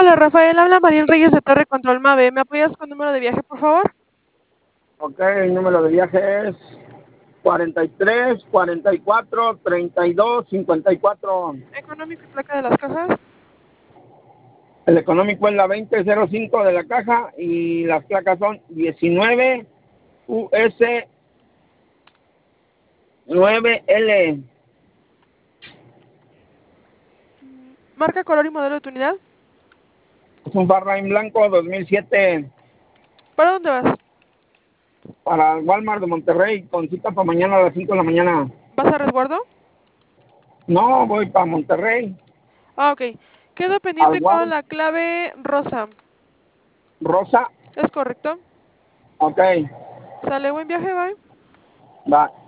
Hola Rafael, habla Mariel Reyes de Torre Control Mave. ¿Me apoyas con número de viaje, por favor? Ok, el número de viaje es 43 44 32 54. Económico y placa de las cajas. El económico es la 2005 de la caja y las placas son 19 US 9L. Marca, color y modelo de tu unidad. Es un Farline blanco 2007 ¿Para dónde vas? para el Walmart de Monterrey con cita para mañana a las 5 de la mañana. ¿Vas a resguardo? No, voy para Monterrey. Ah, ok. Quedo Al pendiente con Walmart la clave rosa. rosa. ¿Es correcto? Ok, Sale, buen viaje, bye. va.